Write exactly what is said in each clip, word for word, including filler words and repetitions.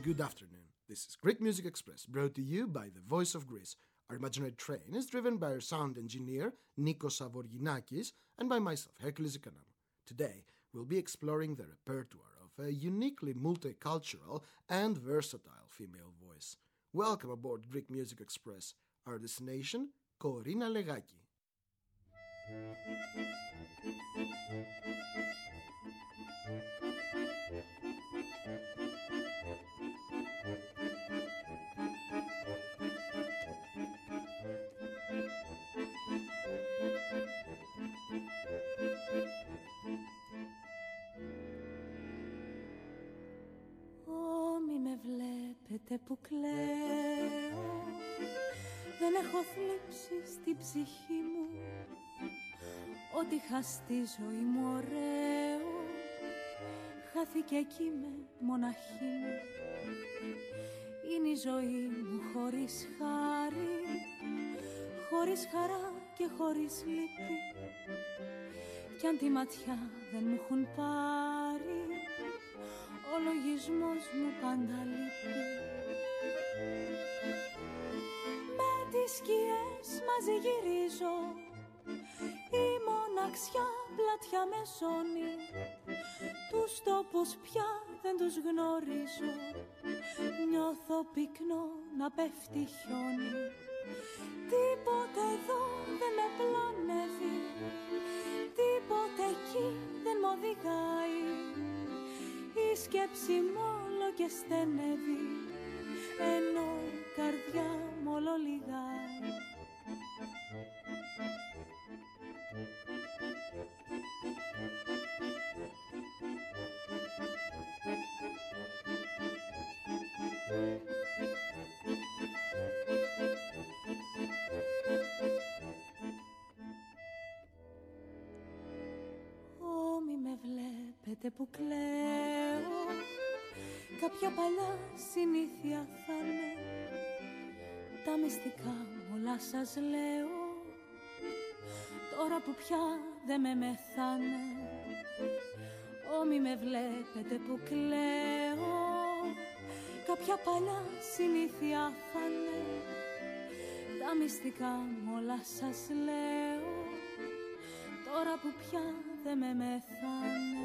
good afternoon. This is Greek Music Express, brought to you by the Voice of Greece. Our imaginary train is driven by our sound engineer, Nikos Savorginakis, and by myself, Hercules Economou. Today, we'll be exploring the repertoire of a uniquely multicultural and versatile female voice. Welcome aboard Greek Music Express. Our destination, Korina Legaki. Με βλέπετε που κλαίω, δεν έχω θλίψει στην ψυχή μου. Ό,τι είχα στη ζωή μου ωραίο χάθηκε εκεί με μοναχή μου. Είναι η ζωή μου χωρίς χάρη, χωρίς χαρά και χωρίς λύπη. Κι αν τη ματιά δεν μου έχουν πάρει, ο λογισμός μου πάντα λείπει. Με τις σκιές μαζί γυρίζω, η μοναξιά πλατιά με ζώνει. Τους τόπους πια δεν τους γνωρίζω, νιώθω πυκνό να πέφτει χιόνι. Τίποτε εδώ δεν με πλανεύει, τίποτε εκεί δεν μ' οδηγάει. Η σκέψη μ' όλο και στενεύει, ενώ η καρδιά μ' όλο λιγάει. Ω, μη με βλέπετε που κλαίω, κάποια παλιά συνήθεια θα είναι. Τα μυστικά μου όλα σας λέω, τώρα που πια δεν με μεθάνε. Ω, μη με βλέπετε που κλαίω, κάποια παλιά συνήθεια θα είναι. Τα μυστικά μου όλα σας λέω, τώρα που πια δεν με μεθάνε.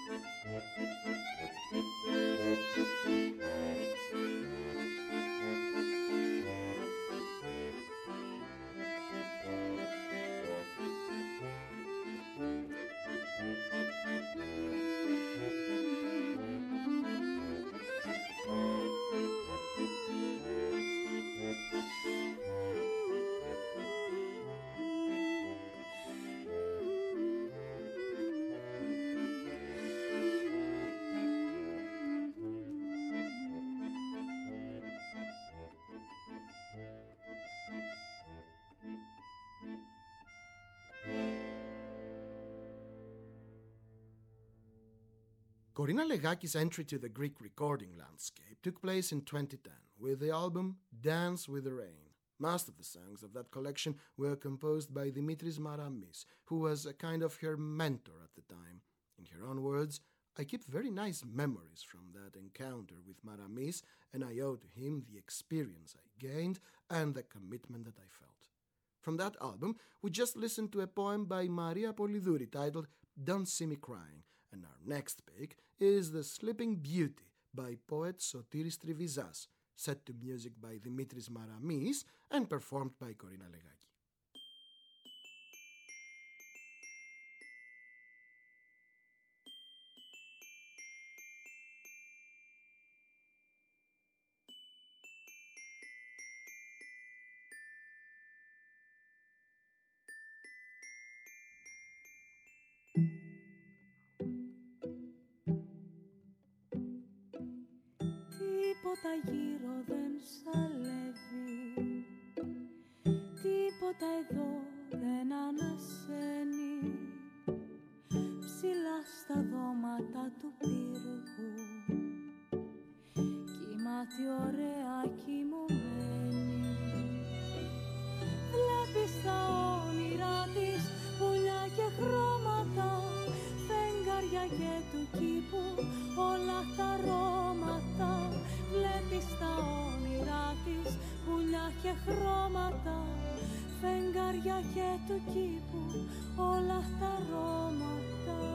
Korina Legaki's entry to the Greek recording landscape took place in twenty ten with the album Dance with the Rain. Most of the songs of that collection were composed by Dimitris Maramis, who was a kind of her mentor at the time. In her own words, I keep very nice memories from that encounter with Maramis, and I owe to him the experience I gained and the commitment that I felt. From that album, we just listened to a poem by Maria Pollidouri titled Don't See Me Crying, and our next pick is The Sleeping Beauty by poet Sotiris Trivizas, set to music by Dimitris Maramis and performed by Korina Legaki. Τίποτα γύρω δεν σαλεύει, τίποτα εδώ δεν ανασένει. Ψηλά στα δώματα του πύργου κοιμάται ωραία κοιμωμένη. Βλέπεις τα όνειρά της πουλιά και χρώματα, φεγγάρια και του κήπου όλα τα αρώματα. φεγγάρια και του κήπου όλα τα αρώματα.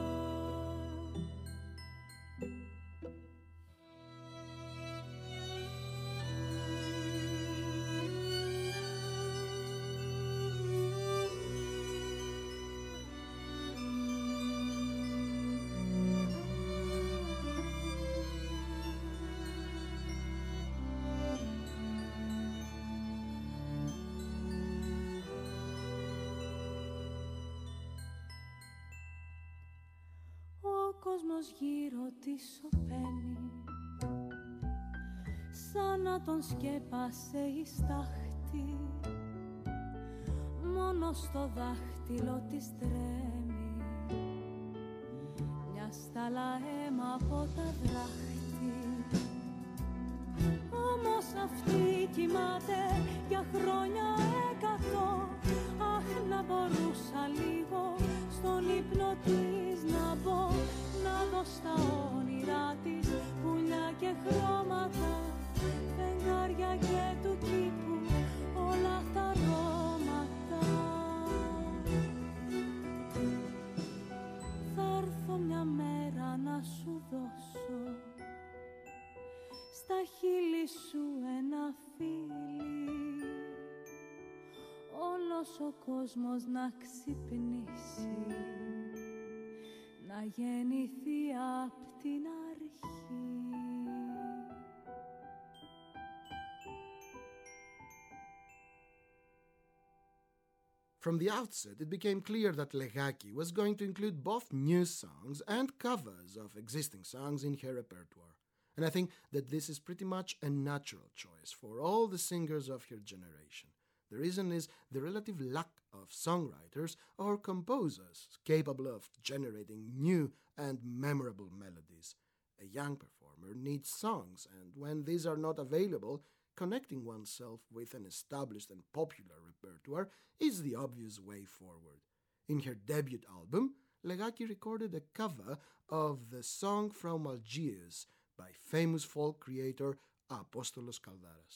Ο κόσμος γύρω τη σωπαίνει, σαν να τον σκέπασε η στάχτη. Μόνο στο δάχτυλο της τρέμει μια στάλα αίμα από τα δράχτη. Όμως αυτή κοιμάται για χρόνια εκατό. Αχ, να μπορούσα λίγο στον ύπνο της να μπω, να δω στα όνειρά της πουλιά και χρώματα, φεγγάρια και του κήπου όλα τα αρώματα. Θα έρθω μια μέρα να σου δώσω στα χείλη σου ένα φίλι, όλος ο κόσμος να ξυπνήσει, να γεννηθεί απ' την αρχή. From the outset, it became clear that Legaki was going to include both new songs and covers of existing songs in her repertoire. And I think that this is pretty much a natural choice for all the singers of her generation. The reason is the relative lack of songwriters or composers capable of generating new and memorable melodies. A young performer needs songs, and when these are not available, connecting oneself with an established and popular repertoire is the obvious way forward. In her debut album, Legaki recorded a cover of the song From Algiers by famous folk creator Apóstolos Kaldaras.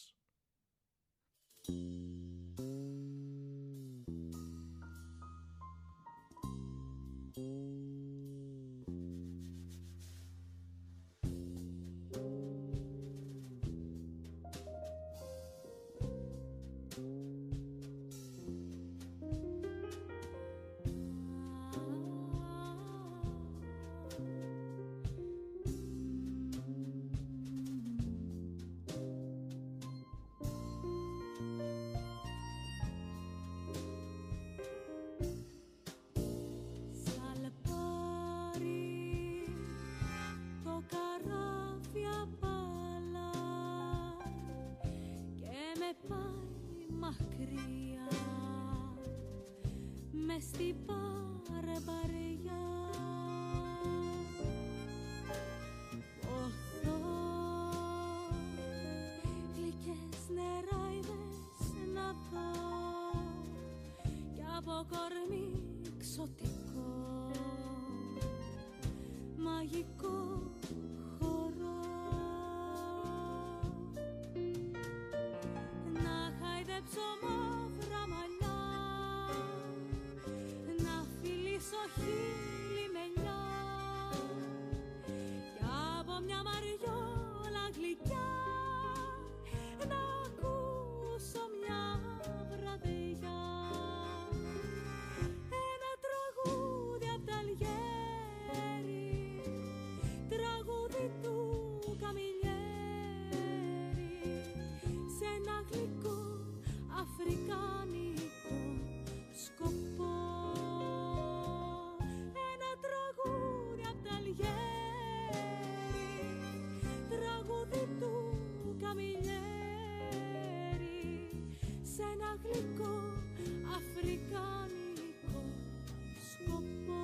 Στη παρεμπαριά οθώ γλυκές νεράιδες να δω κι από κορμί ξωτικό μαγικό χορό να χαϊδέψω μαύρα μαλλιά, χείλη μελιά κι από μια μαριόλα γλυκιά να ακούσω μια βραδιά ένα τραγούδι απ' τα Αλγέρι, τραγούδι του Καμιλιέρι, σε ένα γλυκό αφρικάνικο σκοπό. Τραγούδι του Καμιλιέρι, σε ένα γλυκό αφρικάνικο σκοπό.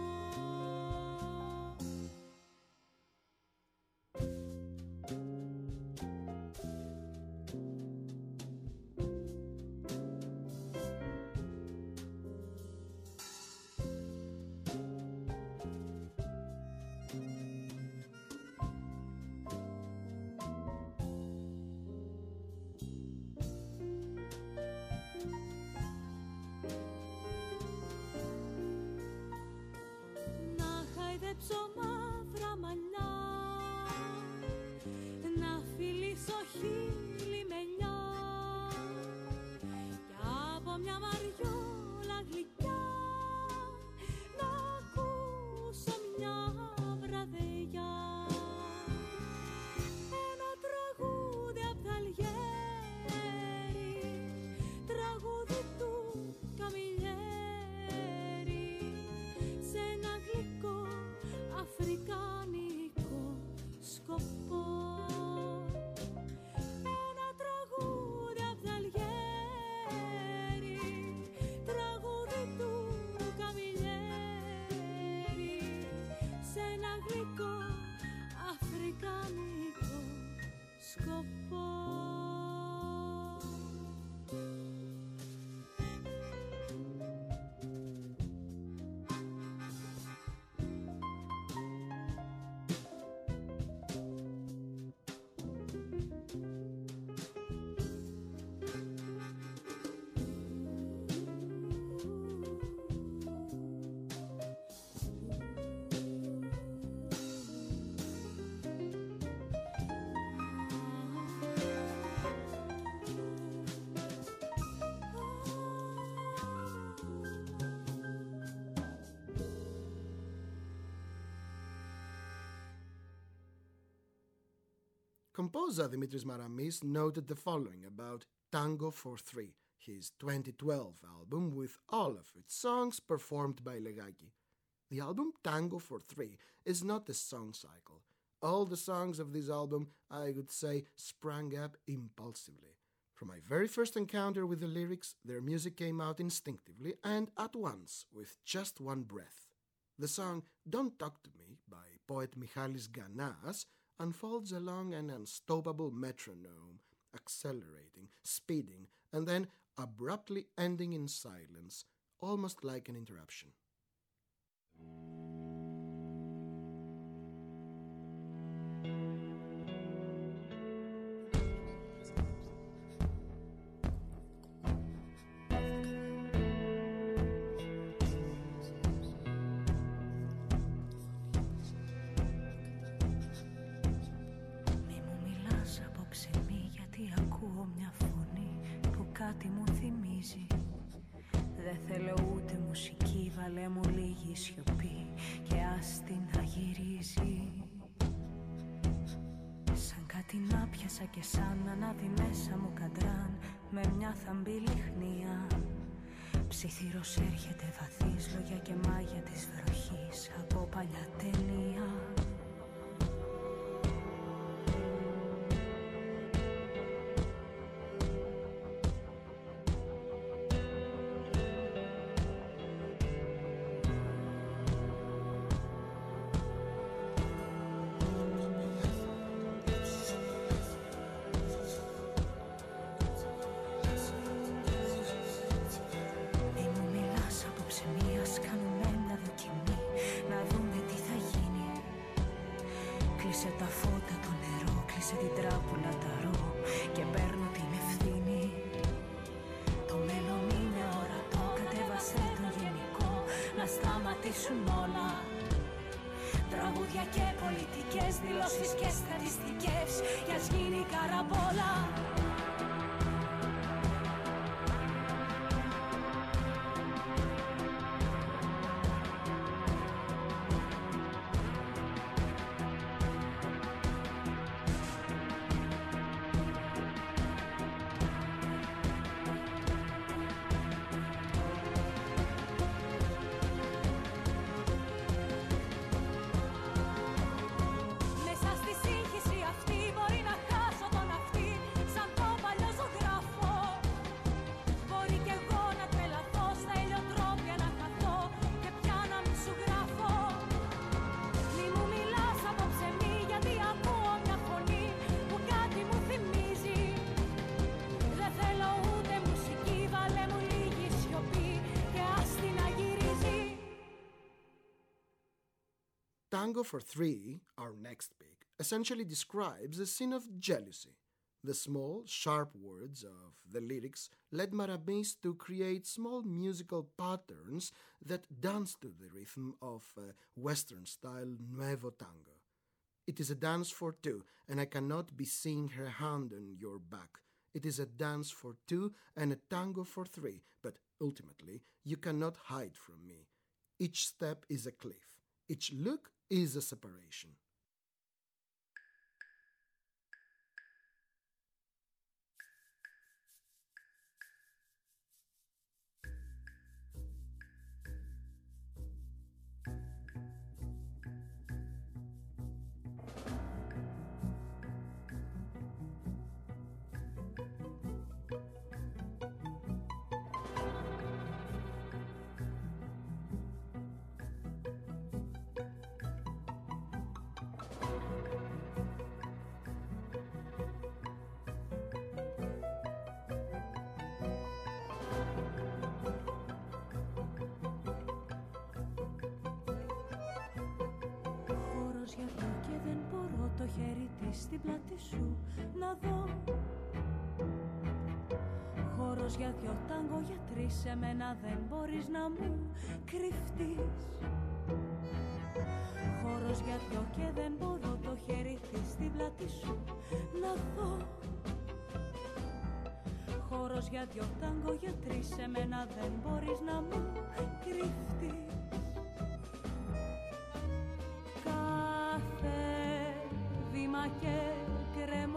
composer Dimitris Maramis noted the following about Tango for Three, his twenty twelve album with all of its songs performed by Legaki. The album Tango for Three is not a song cycle. All the songs of this album, I would say, sprang up impulsively. From my very first encounter with the lyrics, their music came out instinctively and at once, with just one breath. The song Don't Talk to Me by poet Michalis Ganas unfolds along an unstoppable metronome, accelerating, speeding, and then abruptly ending in silence, almost like an interruption. Κάτι μου θυμίζει. Δεν θέλω ούτε μουσική, βάλε μου λίγη σιωπή και ας την να γυρίζει. Σαν κάτι να πιάσα και σαν να ανάβει μέσα μου καντράν με μια θαμπή λιχνία. Ψιθύρος έρχεται βαθύς, λόγια και μάγια της βροχής από παλιά ταινία. Κλείσε τα φώτα, το νερό, κλείσε την τράπουλα, τα ρο και παίρνω την ευθύνη. Το μέλλον είναι ορατό, κατέβασε το γενικό, να σταματήσουν όλα. Τραγούδια και πολιτικές δηλώσεις και στατιστικές, κι ας γίνει καραμπόλα. Tango for Three, our next pick, essentially describes a scene of jealousy. The small, sharp words of the lyrics led Maramis to create small musical patterns that dance to the rhythm of uh, Western-style Nuevo Tango. It is a dance for two, and I cannot be seeing her hand on your back. It is a dance for two and a tango for three, but ultimately you cannot hide from me. Each step is a cliff. Each look is a separation. Το χέρι της στην πλάτη σου να δω. Χώρος για δυο τάγκο, για τρεις, σε μένα δεν μπορείς να μου κρυφτείς. Χώρος για δυο και δεν μπορώ το χέρι της στην πλάτη σου να δω. Χώρος για δυο τάγκο, για τρεις, σε μένα δεν μπορείς να μου κρυφτείς. Και κρεμ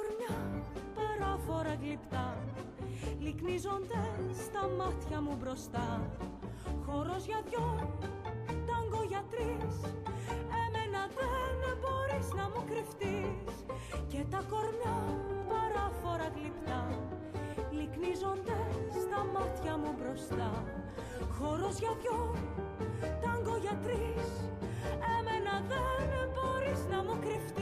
κορμιά παράφορα γλυπτά λυκνίζονται στα μάτια μου μπροστά. Χώρος για δυο, τάγκο για τρεις, εμένα δεν μπορείς να μου κρυφτείς. Και τα κορμιά παράφορα γλυπτά λυκνίζονται στα μάτια μου μπροστά. Χώρος για δυο, τάγκο για τρεις, εμένα δεν μπορείς να μου κρυφτείς.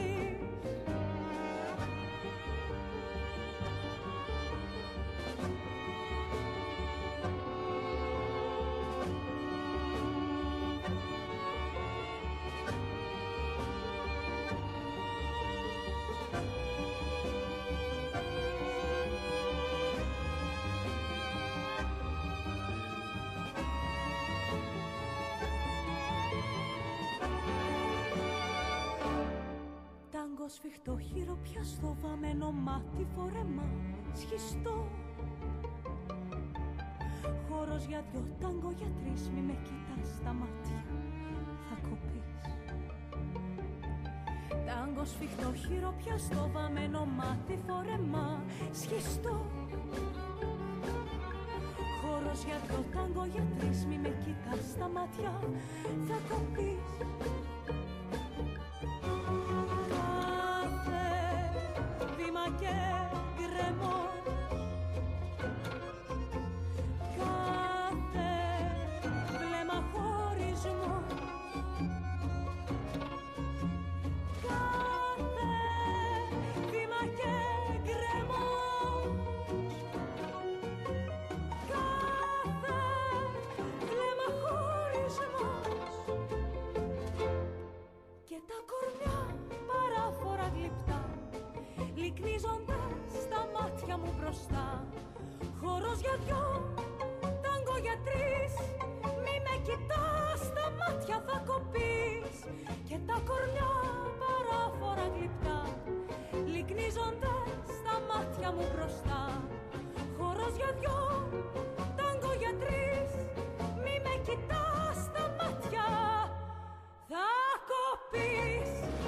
Σφιχτό χειροπιαστό βαμμένο μάτι φορεμά σχιστό. Χώρος για δυο, τάγκο για τρεις, μη με κοιτάς στα μάτια, θα κοπείς. Τάγκο σφιχτό χειροπιαστό βαμμένο μάτι φορεμά σχιστό. Χώρος για δυο, τάγκο για τρεις, μη με κοιτάς στα μάτια, θα κοπείς. Και γκρεμό, κάθε βλέμμα χωρισμό, κάθε βήμα και γκρεμό, κάθε βλέμμα χωρισμός. Και τα κορμιά παράφορα γλυπτά λυκνίζονται στα μάτια μου μπροστά. Χώρος για δυο, τάγκο για τρεις, μη με κοιτάς στα μάτια, θα κοπείς. Και τα κορμιά παράφορα γλυπτά λυκνίζονται στα μάτια μου μπροστά. Χώρος για δυο, τάγκο για τρεις, μη με κοιτάς στα μάτια, θα κοπείς.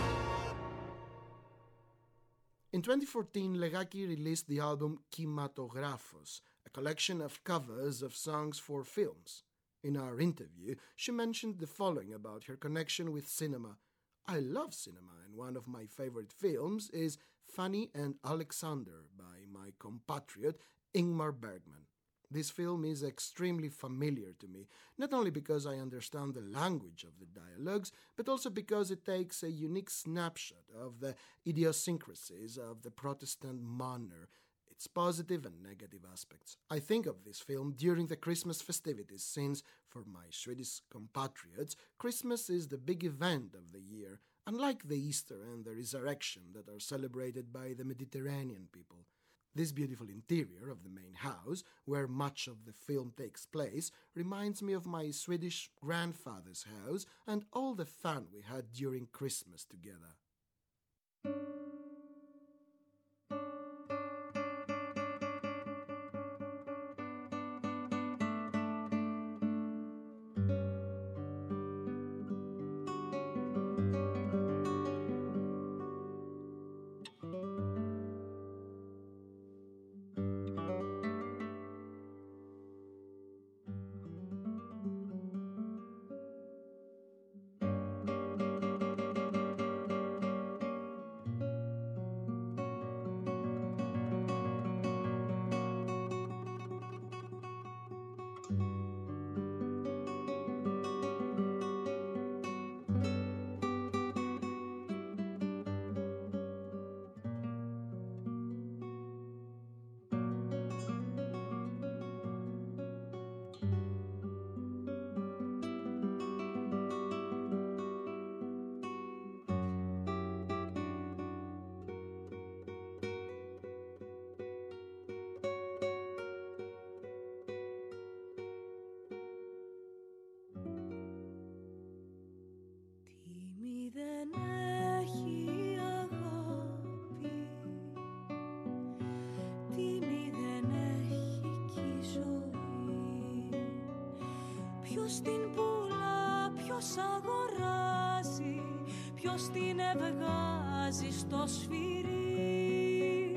In twenty fourteen, Legaki released the album Kimatografos, a collection of covers of songs for films. In our interview, she mentioned the following about her connection with cinema. I love cinema, and one of my favorite films is Fanny and Alexander by my compatriot Ingmar Bergman. This film is extremely familiar to me, not only because I understand the language of the dialogues, but also because it takes a unique snapshot of the idiosyncrasies of the Protestant manner, its positive and negative aspects. I think of this film during the Christmas festivities, since, for my Swedish compatriots, Christmas is the big event of the year, unlike the Easter and the Resurrection that are celebrated by the Mediterranean people. This beautiful interior of the main house, where much of the film takes place, reminds me of my Swedish grandfather's house and all the fun we had during Christmas together. Ποιος την πουλά, ποιος αγοράζει, ποιος την ευγάζει στο σφυρί.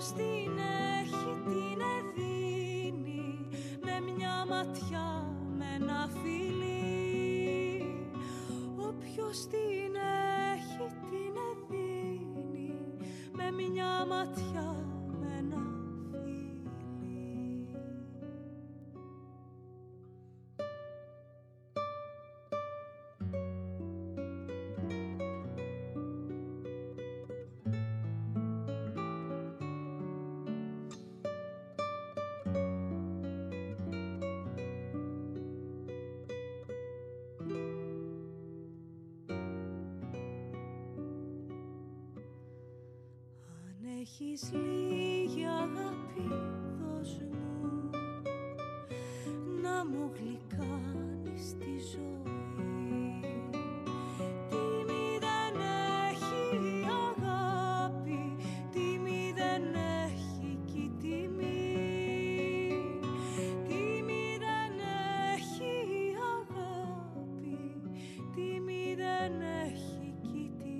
Όποιος την έχει την εδίνει, με μια ματιά, με ένα φιλί. Όποιος την έχει την εδίνει, με μια ματιά, με ένα φιλί. Έχεις λίγη αγάπη, δώσ' μου, να μου γλυκάνεις τη ζωή. Τιμή δεν έχει αγάπη, τιμή δεν έχει κι η τιμή. Τιμή δεν έχει αγάπη, τιμή δεν έχει κι η τιμή.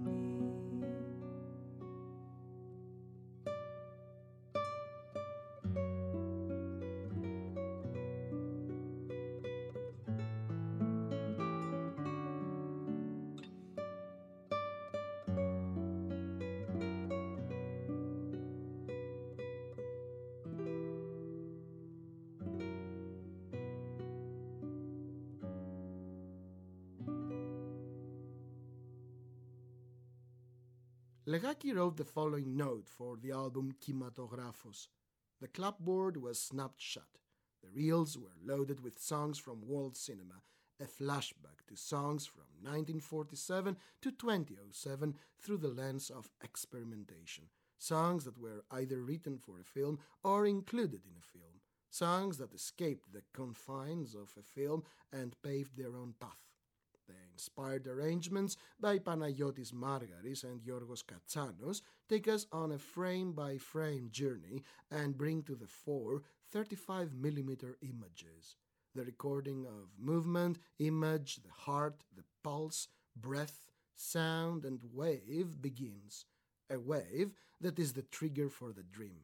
Legaki wrote the following note for the album Kimatografos. The clapboard was snapped shut. The reels were loaded with songs from world cinema, a flashback to songs from nineteen forty-seven to twenty oh seven through the lens of experimentation. Songs that were either written for a film or included in a film. Songs that escaped the confines of a film and paved their own path. The inspired arrangements by Panagiotis Margaris and Yorgos Katsanos take us on a frame-by-frame journey and bring to the fore thirty-five millimeter images. The recording of movement, image, the heart, the pulse, breath, sound and wave begins. A wave that is the trigger for the dream.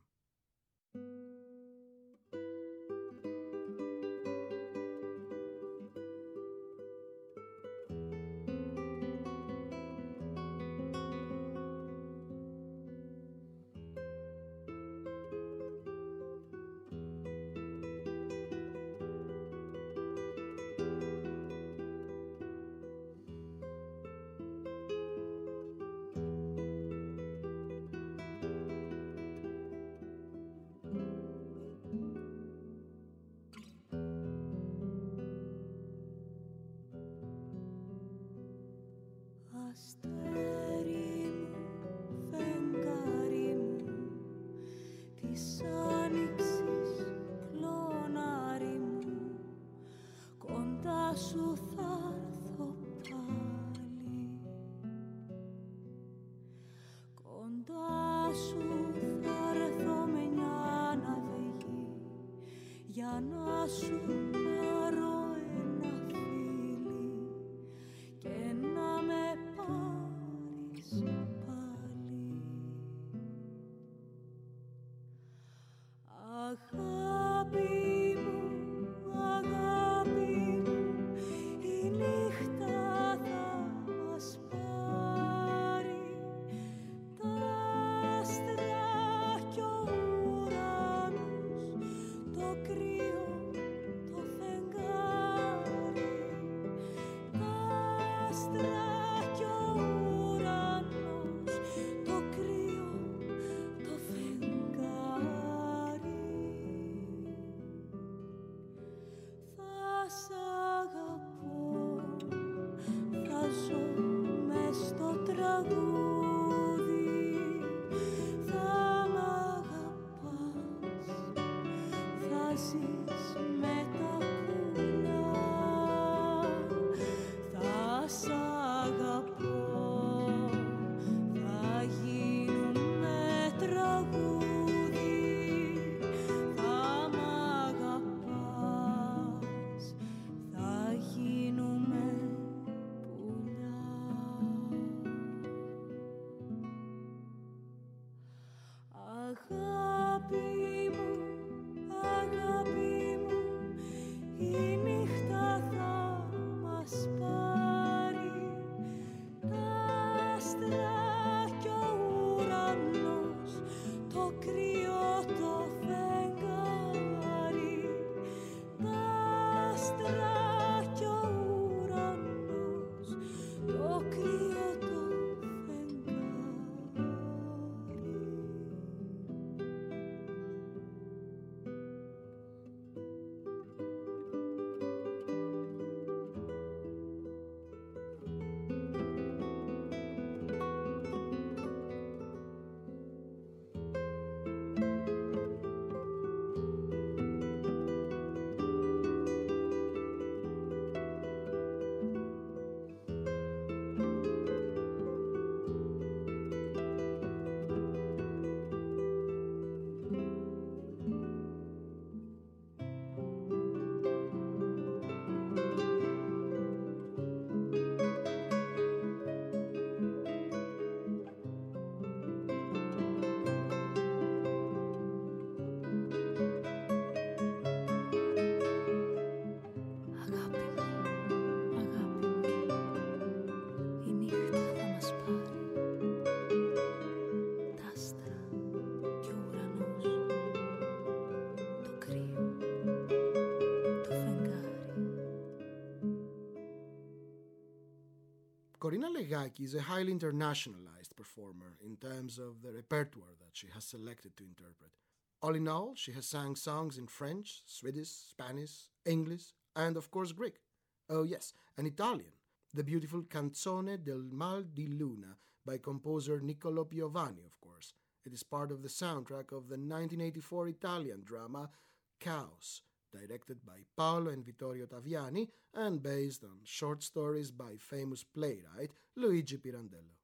Αστέρι μου, φεγγάρι μου, της άνοιξης κλονάρι μου, κοντά σου θα έρθω πάλι. Κοντά σου θα έρθω με μια ναυγή, για να σου πάρω ένα φίλι και να με πάρεις πάλι. Αγάπη μου, αγάπη μου, η Korina Legaki is a highly internationalized performer in terms of the repertoire that she has selected to interpret. All in all, she has sang songs in French, Swedish, Spanish, English, and of course Greek. Oh yes, and Italian, the beautiful Canzone del Mal di Luna by composer Niccolo Piovani, of course. It is part of the soundtrack of the nineteen eighty-four Italian drama Chaos, directed by Paolo and Vittorio Taviani and based on short stories by famous playwright Luigi Pirandello.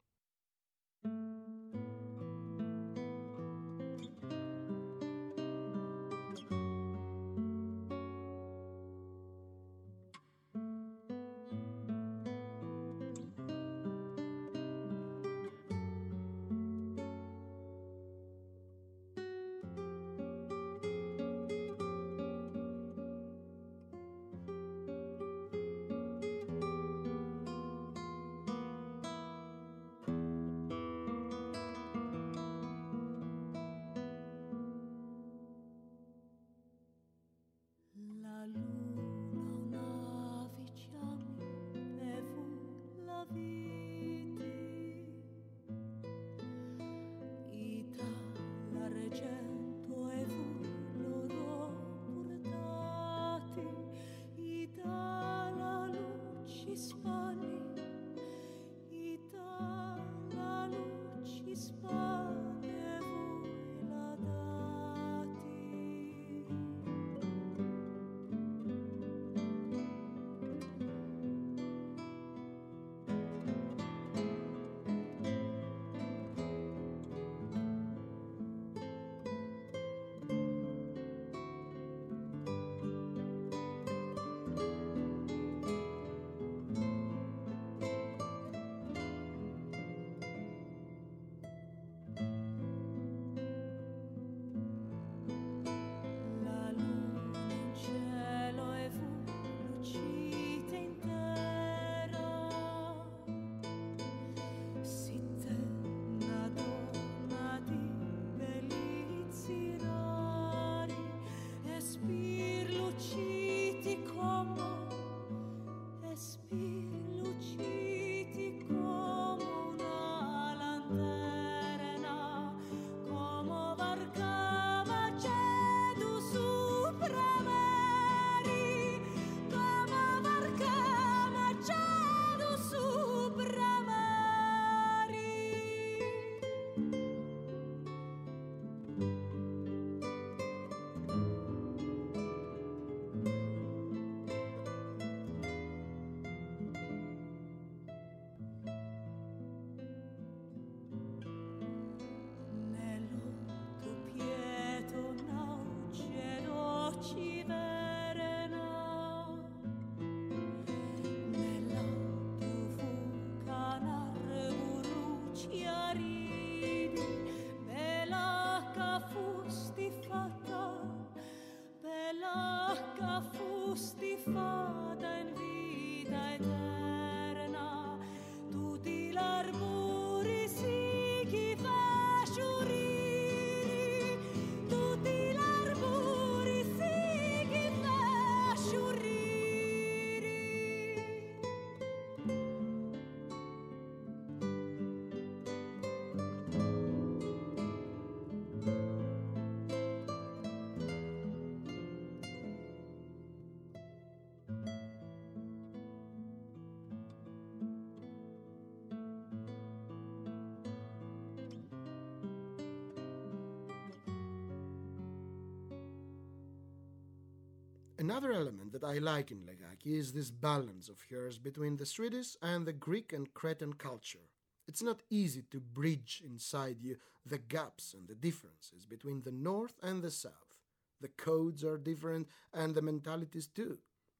Another element that I like in Legaki is this balance of hers between the Swedish and the Greek and Cretan culture. It's not easy to bridge inside you the gaps and the differences between the North and the South. The codes are different and the mentalities too.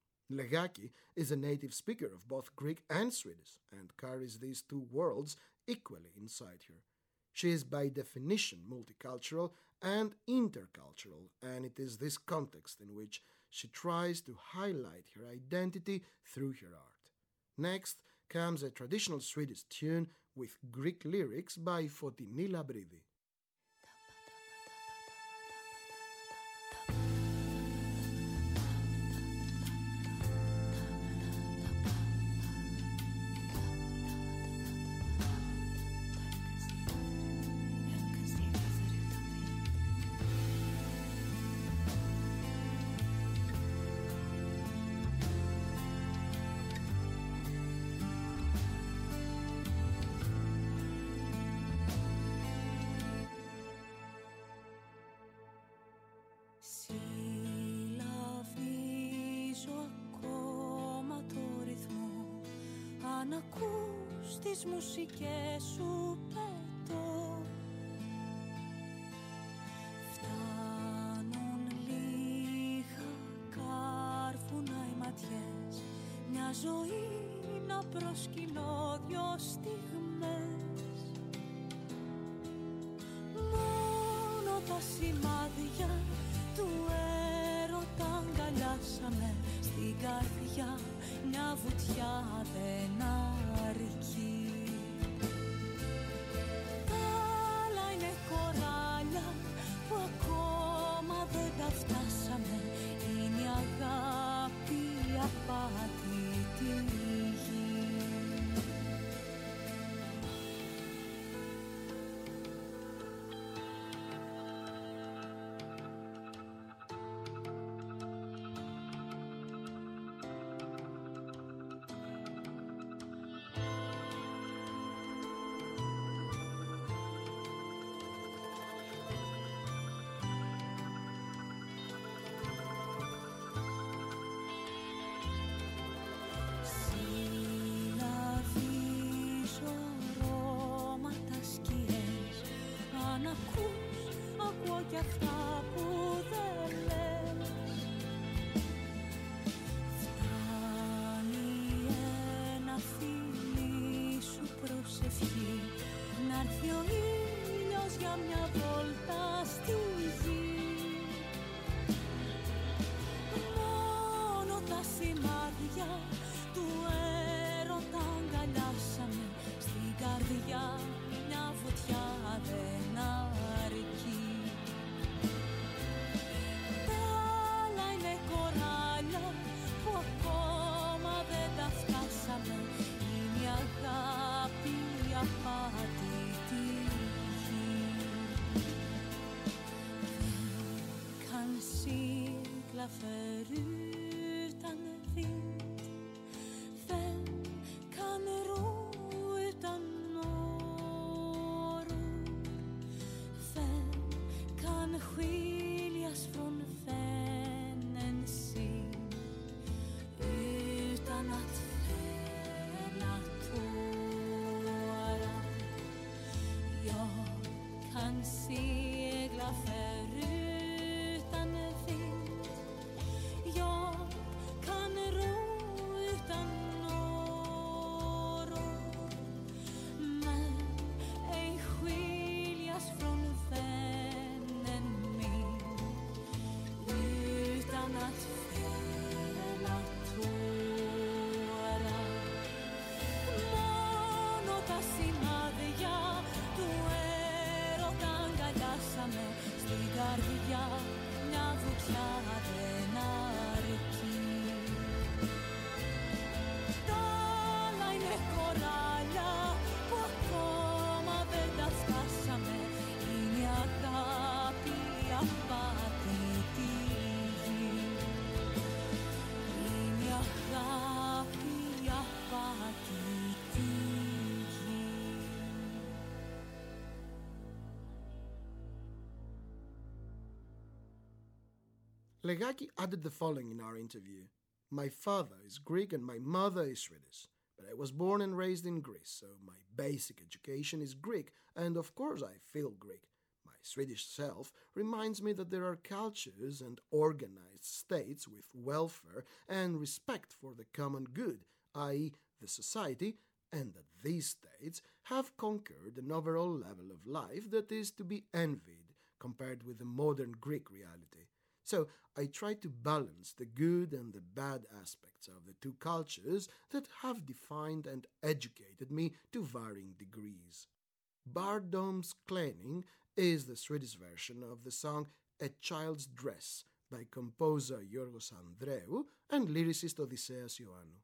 Legaki is a native speaker of both Greek and Swedish and carries these two worlds equally inside her. She is by definition multicultural and intercultural, and it is this context in which she tries to highlight her identity through her art. Next comes a traditional Swedish tune with Greek lyrics by Fotini Labridi. αν ακούς τις μουσικές σου πετώ. Φτάνουν λίγα κάρφουνα οι ματιές, μια ζωή να προσκυνώ δυο στιγμές. Μόνο τα σημάδια του έρωτα αγκαλιάσαμε, στην καρδιά μια βουτιά δεν αρκεί. Τα άλλα είναι κοράλια που ακόμα δεν τα φτάσαμε, είναι η αγάπη η απάτητη γη. Κι αυτά που δεν λες, φτάνει ένα φίλι σου προσευχή, να'ρθεί ο ήλιος για μια βόλτα στη γη. Μόνο τα σημάδια του έρωτα αγκαλιάσαμε, στην καρδιά μια βουτιά δεν αρκεί. Είναι η αγάπη η απάτητη γη. Vem kan segla förutan vind, vem kan ro utan åror, vem kan skiljas från vännen sin utan att segla förutan vind, jag kan ro utan åror, men ej skiljas från vännen min utan att fälla tårar. Μόνο τα σημάδια του έρωτα αγκαλιάσαμε, στην καρδιά μια βουτιά δεν αρκεί. Τα άλλα είναι κοράλια που ακόμα δεν τα φτάσαμε, είναι η αγάπη η απάτητη γη. Είναι η αγάπη η απάτητη γη. Legaki added the following in our interview. My father is Greek and my mother is Swedish, but I was born and raised in Greece, so my basic education is Greek, and of course I feel Greek. My Swedish self reminds me that there are cultures and organized states with welfare and respect for the common good, that is the society, and that these states have conquered an overall level of life that is to be envied compared with the modern Greek reality. So I try to balance the good and the bad aspects of the two cultures that have defined and educated me to varying degrees. Barndom's Klädning is the Swedish version of the song A Child's Dress by composer Yorgos Andreou and lyricist Odysseas Ioannou.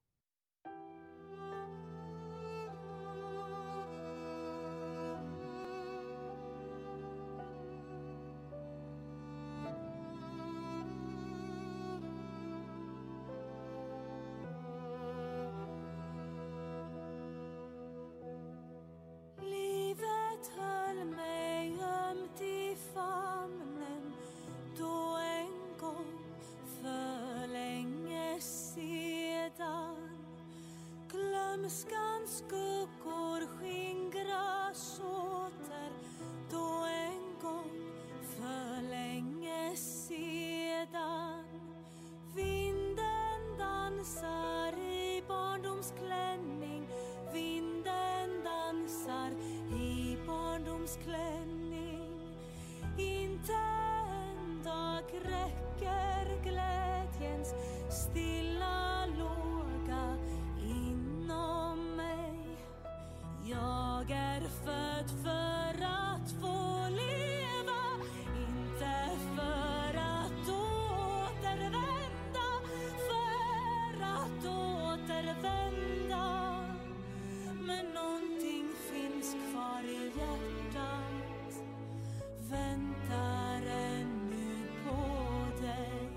Sky skuggor skingras åter då en gång för länge sedan. Vinden dansar i barndomsklänning, vinden dansar i barndomsklänning. Inte en dag räcker glädjens stilla låga inom mig. Jag är född för att få leva, inte för att återvända, för att återvända. Men någonting finns kvar i hjärtat, väntar ännu på dig.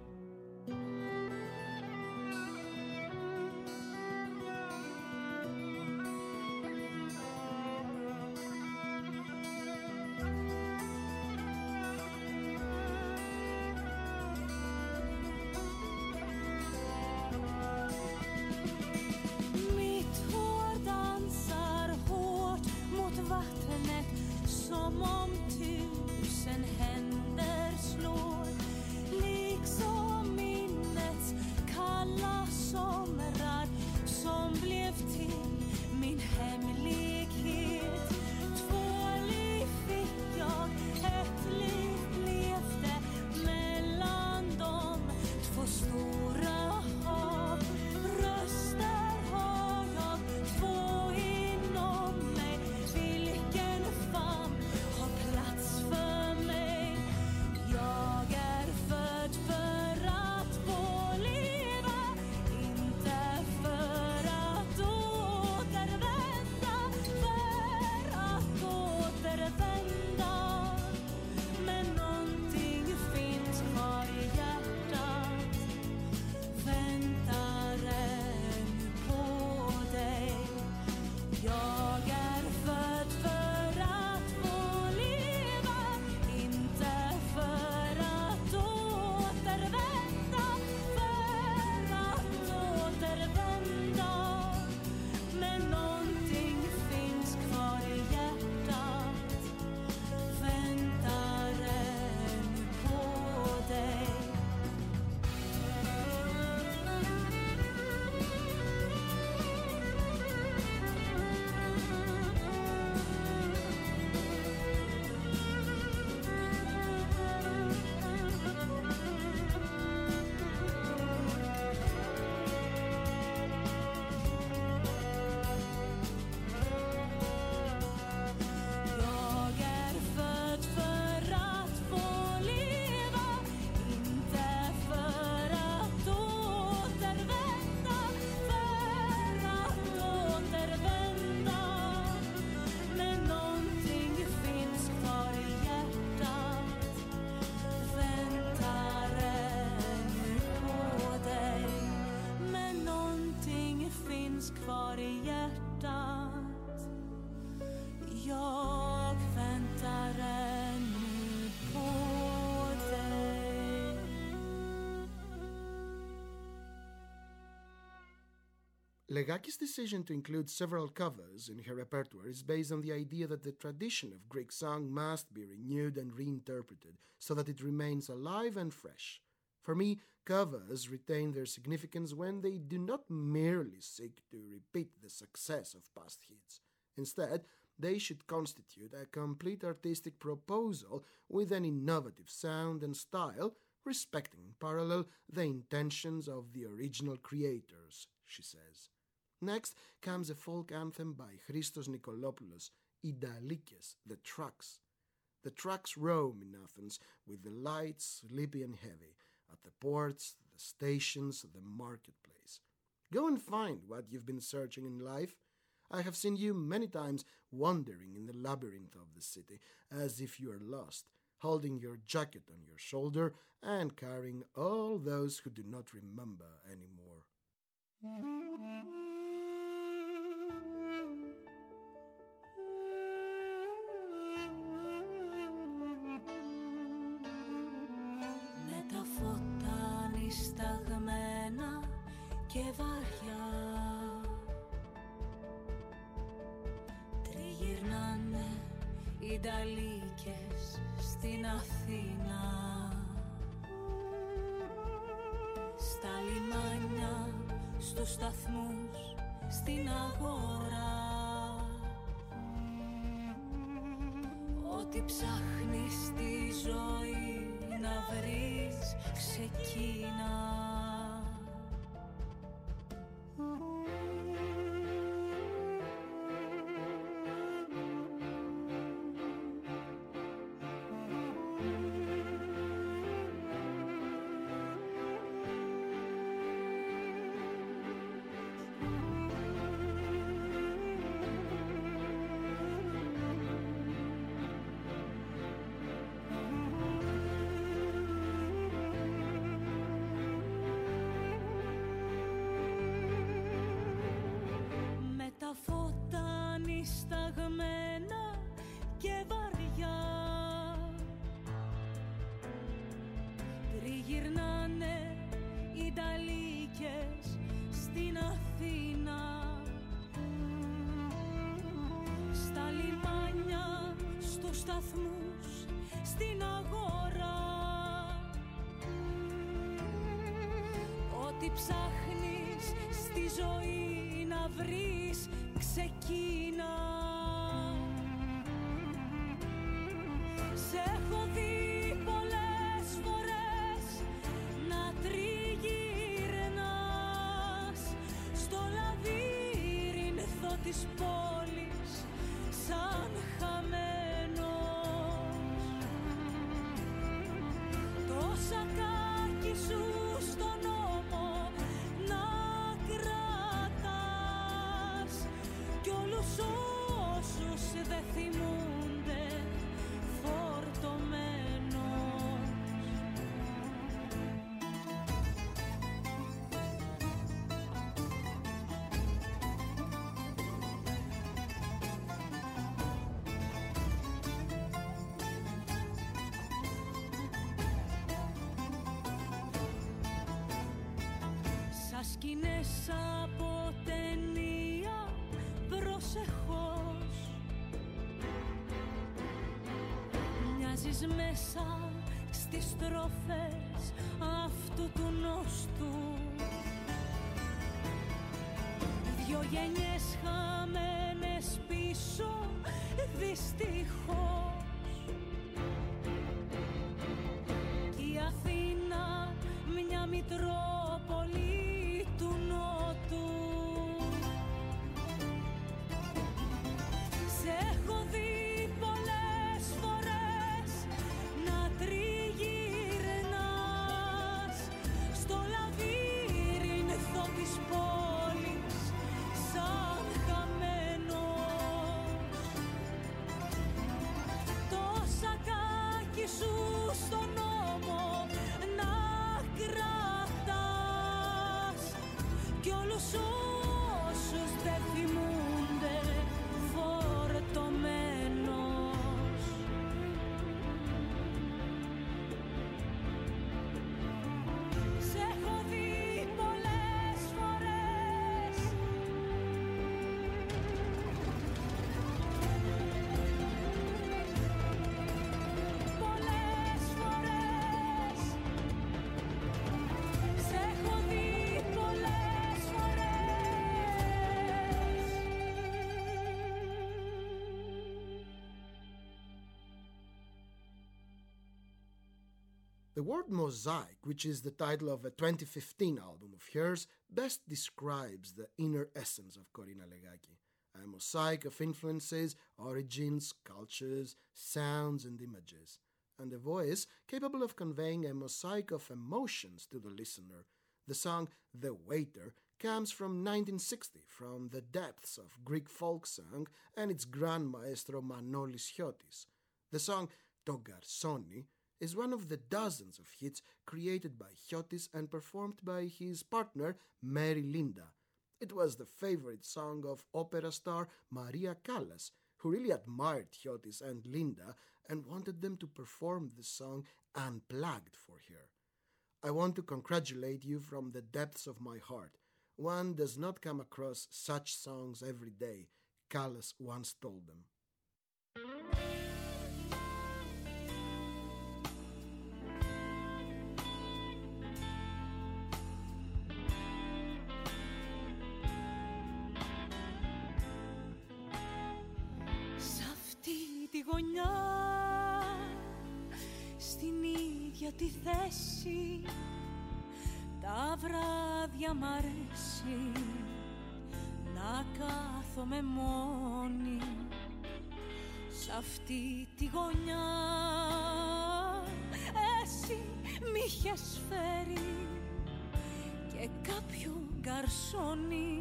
Mitt hår dansar hårt mot vattnet som om tusen händer slår. Liksom minnets kalla somrar som blev till min hemlighet. Två liv fick jag, ett liv blev det mellan dem två stora hav. Röster har jag två inom mig, vilken famn har plats för mig. Jag är född för att få leva, inte för att återvända, för att återvända. Men någonting finns kvar i hjärtat, väntar ännu på dig. Jag är född för att få leva, inte för att återvända, för att återvända. Men någonting finns kvar i hjärtat, väntar ännu på dig. Jag är född för att få leva, inte för att återvända, för att återvända. Men någonting finns kvar i hjärtat, väntar ännu på dig. Men någonting finns kvar i hjärtat, jag väntar ännu på dig. Legaki's decision to include several covers in her repertoire is based on the idea that the tradition of Greek song must be renewed and reinterpreted so that it remains alive and fresh. For me, covers retain their significance when they do not merely seek to repeat the success of past hits. Instead, they should constitute a complete artistic proposal with an innovative sound and style, respecting in parallel the intentions of the original creators, she says. Next comes a folk anthem by Christos Nikolopoulos, Idalikes, the Trucks. The trucks roam in Athens with the lights sleepy and heavy, at the ports, the stations, the marketplace. Go and find what you've been searching in life. I have seen you many times wandering in the labyrinth of the city, as if you are lost, holding your jacket on your shoulder and carrying all those who do not remember anymore. Με τα φώτα νησταγμένα και βαριά Ιταλίκες στην Αθήνα, στα λιμάνια, στους σταθμούς, στην αγορά. Ό,τι ψάχνεις στη ζωή να βρεις, ξεκίνα. Στην αγορά, ό,τι ψάχνεις στη ζωή να βρεις, ξεκίνα. Σε έχω δει πολλές φορές να τριγυρνάς στο λαβύρινθο της πόλης σαν χαμένος. Σακάκι σου στον ώμο να κρατάς κι όλους όσους δεν θυμούνται φορτωμένος. Σκηνές από ταινία, προσεχώς μοιάζεις μέσα στις στροφές αυτού του νόστου. Δυο γενιές χαμένες πίσω, δυστυχώς. Κι η Αθήνα μια μητρόπολη του Νότου. Σε έχω δει πολλές φορές να τριγυρνάς στο λαβύρινθο της πόλης σαν χαμένος. Το σακάκι σου στον ώμο να κρατάς κι όλους όσους δεν θυμούνται φορτωμένος. Σε έχω δει πολλές φορές πολλές φορές σε έχω δει πολλές φορές. The word mosaic, which is the title of a twenty fifteen album of hers, best describes the inner essence of Corina Legaki. A mosaic of influences, origins, cultures, sounds and images, and a voice capable of conveying a mosaic of emotions to the listener. The song The Waiter comes from nineteen sixty, from the depths of Greek folk song and its grand maestro Manolis Chiotis. The song To Garsoni is one of the dozens of hits created by Chiotis and performed by his partner Mary Linda. It was the favorite song of opera star Maria Callas, who really admired Chiotis and Linda and wanted them to perform the song unplugged for her. I want to congratulate you from the depths of my heart. One does not come across such songs every day, Callas once told them. γωνιά, στην ίδια τη θέση. Τα βράδια μ' αρέσει να κάθομαι μόνη σ' αυτή τη γωνιά. Εσύ μ' είχες φέρει και κάποιο γκαρσόνι,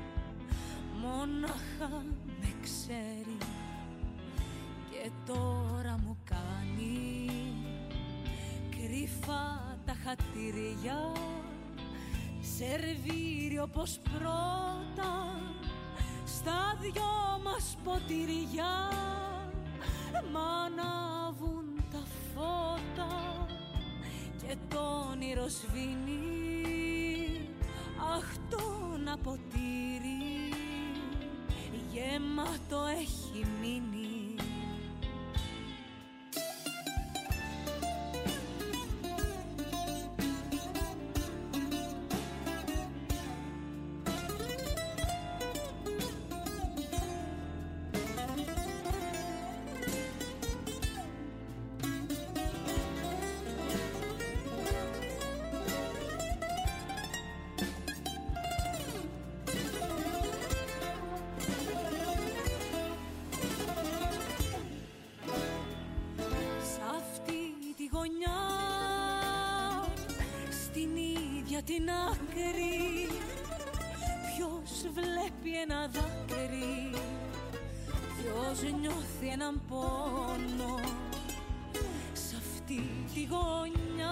μόναχα με ξέρει και τώρα μου κάνει κρυφά τα χατήρια, σερβίρει όπως πρώτα στα δυο μας ποτηριά. Μ' ανάβουν τα φώτα και το όνειρο σβήνει. Αχ, το ένα ποτήρι γεμάτο έχει μείνει. Την άκρη ποιος βλέπει ένα δάκρυ, ποιος νιώθει έναν πόνο σ' αυτή τη γωνιά.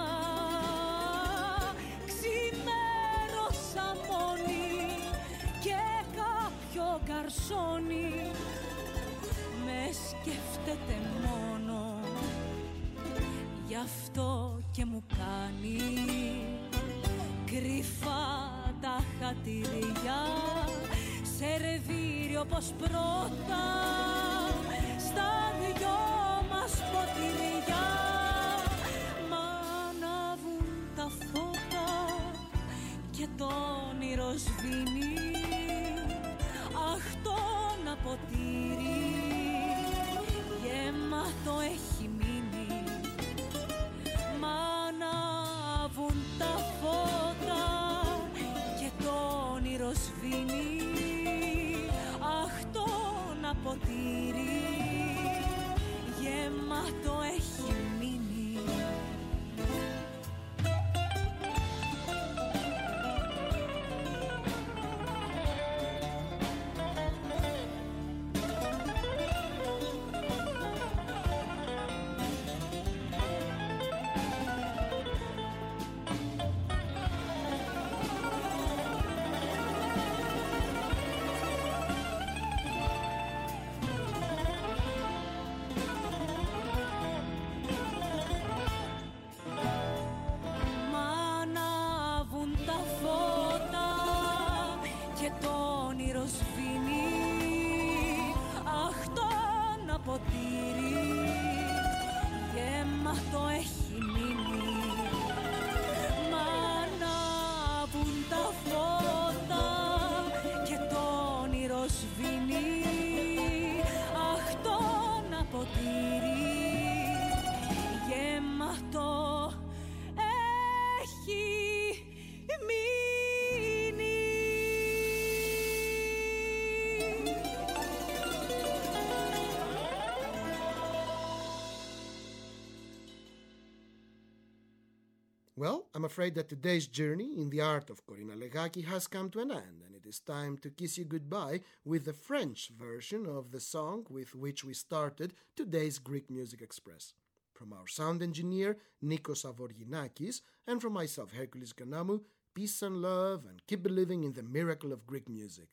Ξημέρωσα μόνη και κάποιο γκαρσόνι με σκέφτεται μόνο, γι' αυτό και μου κάνει κρυφά τα χατήρια, σερβίρει όπως πρώτα στα δυο μας ποτηριά. Μ' ανάβουν τα φώτα και το όνειρο σβήνει. Αχ, το ένα ποτήρι γεμάτο έχει μείνει. Μ' ανάβουν τα φώτα και το όνειρο σβήνει. Αχ, το ένα ποτήρι γεμάτο έχει μείνει. Well, I'm afraid that today's journey in the art of Corina Legaki has come to an end, and it is time to kiss you goodbye with the French version of the song with which we started today's Greek Music Express. From our sound engineer, Nikos Avorginakis, and from myself, Hercules Ganamu, peace and love, and keep believing in the miracle of Greek music.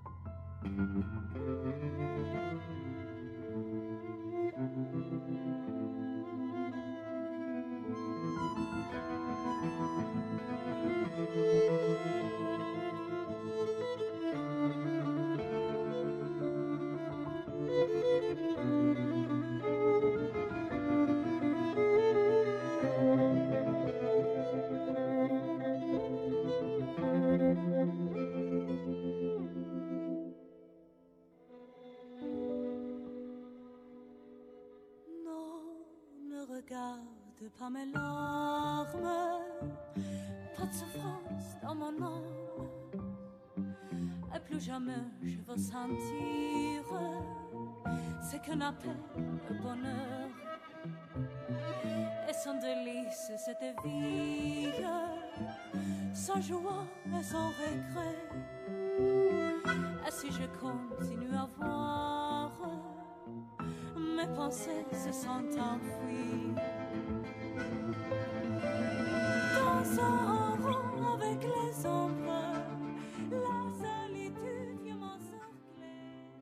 Thank you. regarde pas mes larmes, pas de souffrance dans mon âme, et plus jamais je veux sentir ce qu'on appelle le bonheur. Et sans délice cette vie, sans joie et sans regret. Et si je continue à voir, mes pensées se sont enfuies.